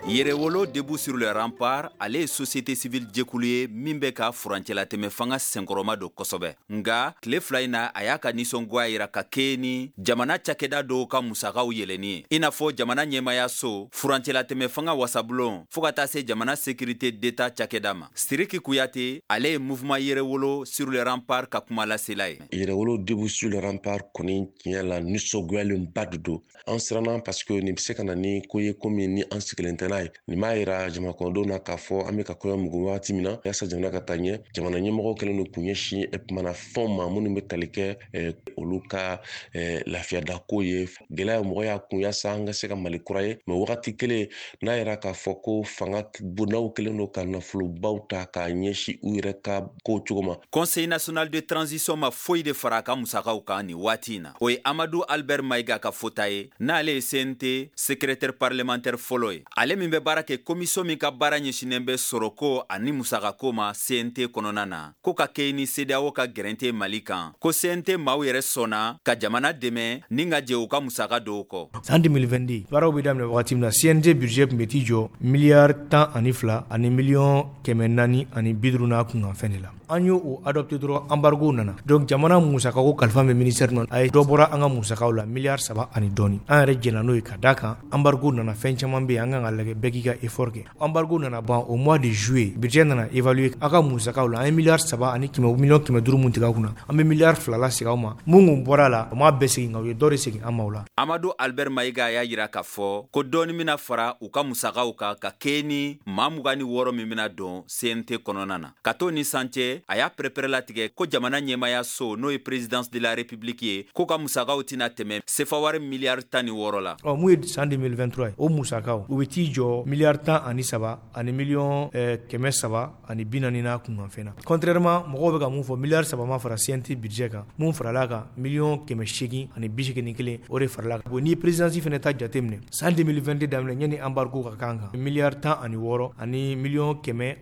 Yerewolo debout sur le rempart, ale ye société civile jɛkulu ye min bɛ ka furancɛla tɛmɛ fanga senkɔrɔma don kosɛbɛ. Nga tile fila in na a y'a ka nisɔngoya yira ka kɛ ni jamana cakɛda dɔw ka musakaw yɛlɛni ye. I n'a fɔ jamana ɲɛmaya so, furancɛla tɛmɛ fanga wasabulon fɔɔ ka taa se jamana sécurité d'état cakɛda ma. Sidiki Kuyate, ale ye mouvement Yerewolo sur le rempart ka kuma lasela ye. Yerewolo debout sur le rempart kɔni tiɲɛ la nisɔngoyalenba de don. An siranna parce que nin bɛ se ka na ni ko ye ko min ni an sigilen tɛ n'a ye. Nin b'a yira jamanakɔnɔdenw na k'a fɔ an bɛ ka kɔɲɔ mugu wagati min na yaasa jamana ka taa ɲɛ. Jamana ɲɛmɔgɔw kɛlen don k'u ɲɛsin kumana fɛnw ma minnu bɛ tali kɛ olu ka lafiyadako ye. Gɛlɛya mɔgɔ y'a kun yaasa an ka se ka Mali kura ye. Mais wagati kelen n'a yira k'a fɔ ko fanga bondaw kɛlen don ka nafolobaw ta k'a ɲɛsin u yɛrɛ ka ko cogo ma. Conseil national de transition ma foyi de fara a ka musakaw kan ni waati in na. O ye Amadou Albert Maïga ka fota ye n'ale ye CNT secrétaire parlementaire fɔlɔ ye. Ale min bɛ baara kɛ commission min ka baara ɲɛsinen bɛ sɔrɔko ani musakako ma CNT kɔnɔna na ko ka kɛ ni CEDEAO ka gɛrɛnte Mali kan ko CNT maaw yɛrɛ sɔnna ka jamana dɛmɛ ni ka jɛ u ka musaka dɔw kɔ. San 2022 baaraw bɛ daminɛ wagati min na CNT budget tun bɛ t'i jɔ miliyari 12 ani miliyɔn 450 kunkan fɛn de la. An y'o o adopté dɔrɔn embargo nana. Donc jamana musakako kalifa bɛ ministère nɔ a ye dɔ bɔra an ka musakaw la miliyari 3 ani dɔɔni. An yɛrɛ jɛnna n'o ye ka d'a kan embargo nana fɛn caman bɛ yen an kan ka lajɛ bɛɛ k'i ka effort kɛ. Embargo nana ban au mois de juillet budget nana évaluer a ka musakaw la an ye miliyari 3 ani miliyɔn 500 mun tigɛ aw kunna an bɛ miliyari 2 la segin aw ma mun kun bɔra la o m'a bɛɛ segin u ye dɔ de segin an ma o la. Amadou Albert Maïga y'a yira k'a fɔ ko dɔɔni mina fara u ka musakaw kan ka kɛ ni maa 26 min bɛna don CNT kɔnɔna na. Ka to ni san cɛ a y'a pɛrɛpɛrɛ latigɛ ko jamana ɲɛmaya so n'o ye présidence de la république ye ko ka musakaw tɛna tɛmɛ sefa wari miliyari 16 la. Mun ye san 2023 ye o musakaw u bɛ t'i jɔ miliyari 13 ani miliyɔn 300 ani 40 kunkan fɛn na. Contrairement mɔgɔw bɛ ka mun fɔ miliyari 3 ma fara CNT budget kan mun farala kan miliyɔn 800 ani 81 o de farala kan. Ni présidence fɛnɛ ta jateminɛ san 2022 daminɛ ɲani embargo ka kan kan miliyari 16 ani miliyɔn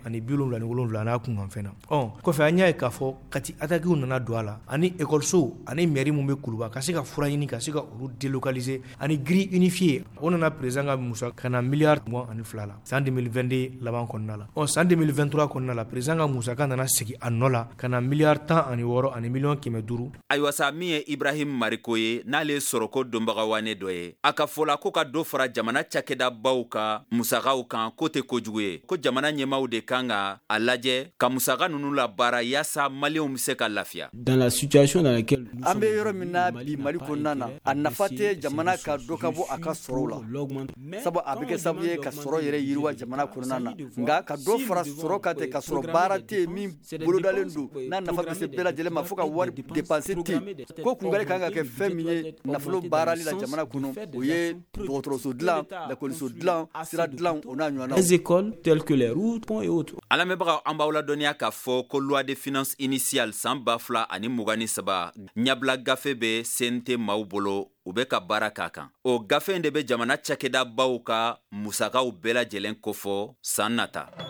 177 kunkan fɛn na. Kɔfɛ an y'a ye k'a fɔ kati attaquew nana don a la ani écoleso ani mairie mun bɛ Kuluba ka se ka fura ɲini ka se ka olu délocaliser ani grille unifiée o nana président ka musaka kana miliyari 22 la san 2022 laban kɔnɔna la. San 2023 kɔnɔna la président ka musaka nana segin a nɔ la kana miliyari 16 ani miliyɔn 500. Ayiwa sa min ye Ibrahim Mariko ye n'ale sɔrɔko donbaga wane dɔ ye a ka fɔla ko ka dɔ fara jamana cakɛda baw ka musakaw kan ko tɛ kojugu ye ko jamana ɲɛmaw de kan ka a lajɛ ka musaka ninnu la baara yaasa maliyɛnw bɛ se ka lafiya. Dans la situation dans laquelle an bɛ yɔrɔ min na bi Mali kɔnɔna na a nafa tɛ jamana ka dɔ ka bɔ a ka sɔrɔw la sabu a bɛ kɛ sababu ye ka sɔrɔ yɛrɛ yiriwa jamana kɔnɔna na nka ka dɔ fara sɔrɔ ka tɛ ka sɔrɔ baara tɛ min bolodalen don n'a nafa bɛ se bɛɛ lajɛlen ma fo ka wari dépenser tɛ ko kungari kan ka kɛ fɛn min ye nafolo baarali la jamana kɔnɔ o ye dɔgɔtɔrɔso dilan lakɔliso dilan sira dilan o n'a ɲɔgɔnnaw. Les écoles telles que les routes ponts et autres. A lamɛnbagaw an b'aw ladɔnniya k'a fɔ ko loi de finances initiale san 2023 ɲabila gafe bɛ CNT maaw bolo u bɛ ka baara k'a kan. O gafe in de bɛ jamana cakɛda baw ka musakaw bɛɛ lajɛlen kofɔ san nata.